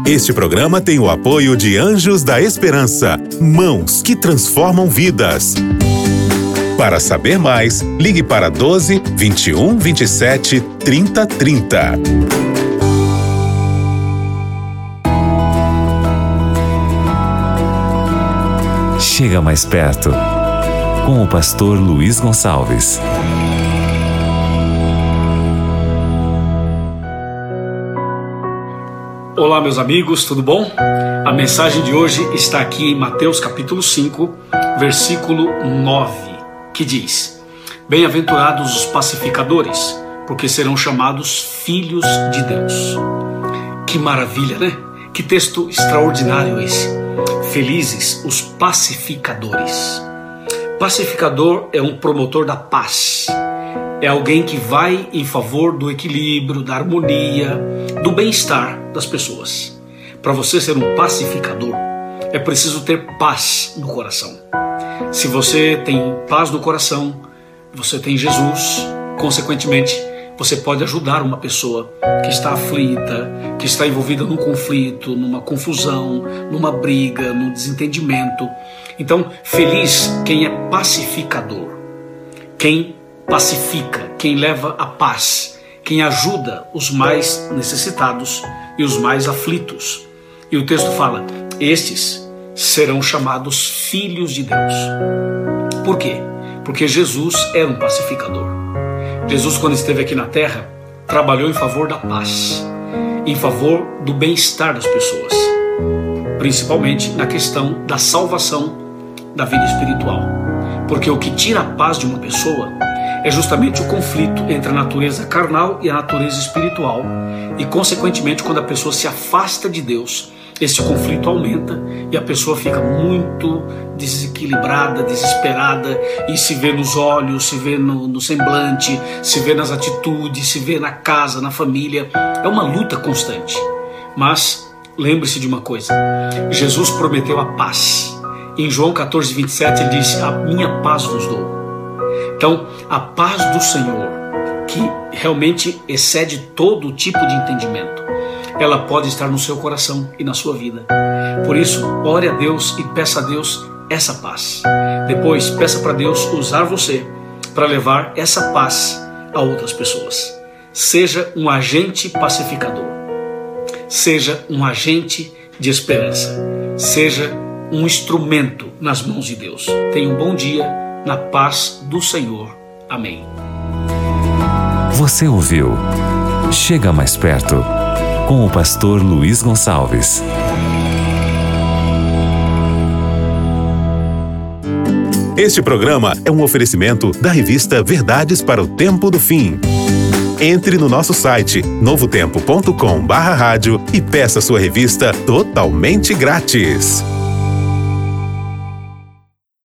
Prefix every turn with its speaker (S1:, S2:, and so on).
S1: Este programa tem o apoio de Anjos da Esperança, mãos que transformam vidas. Para saber mais, ligue para 12 21 27 30 30.
S2: Chega mais perto, com o pastor Luiz Gonçalves.
S3: Olá, meus amigos, tudo bom? A mensagem de hoje está aqui em Mateus capítulo 5, versículo 9, que diz: Bem-aventurados os pacificadores, porque serão chamados filhos de Deus. Que maravilha, né? Que texto extraordinário esse. Felizes os pacificadores. Pacificador é um promotor da paz. É alguém que vai em favor do equilíbrio, da harmonia, do bem-estar das pessoas. Para você ser um pacificador, é preciso ter paz no coração. Se você tem paz no coração, você tem Jesus, consequentemente, você pode ajudar uma pessoa que está aflita, que está envolvida num conflito, numa confusão, numa briga, num desentendimento. Então, feliz quem é pacificador, quem pacifica, quem leva a paz, quem ajuda os mais necessitados e os mais aflitos. E o texto fala: estes serão chamados filhos de Deus. Por quê? Porque Jesus era um pacificador. Jesus, quando esteve aqui na terra, trabalhou em favor da paz, em favor do bem-estar das pessoas, principalmente na questão da salvação da vida espiritual. Porque o que tira a paz de uma pessoa é justamente o conflito entre a natureza carnal e a natureza espiritual. E, consequentemente, quando a pessoa se afasta de Deus, esse conflito aumenta e a pessoa fica muito desequilibrada, desesperada, e se vê nos olhos, se vê no semblante, se vê nas atitudes, se vê na casa, na família. É uma luta constante. Mas lembre-se de uma coisa: Jesus prometeu a paz. Em João 14, 27, ele disse: a minha paz vos dou. Então, a paz do Senhor, que realmente excede todo tipo de entendimento, ela pode estar no seu coração e na sua vida. Por isso, ore a Deus e peça a Deus essa paz. Depois, peça para Deus usar você para levar essa paz a outras pessoas. Seja um agente pacificador. Seja um agente de esperança. Seja um instrumento nas mãos de Deus. Tenha um bom dia na paz do Senhor. Amém.
S2: Você ouviu Chega Mais Perto, com o pastor Luiz Gonçalves.
S1: Este programa é um oferecimento da revista Verdades para o Tempo do Fim. Entre no nosso site novotempo.com/rádio e peça sua revista totalmente grátis.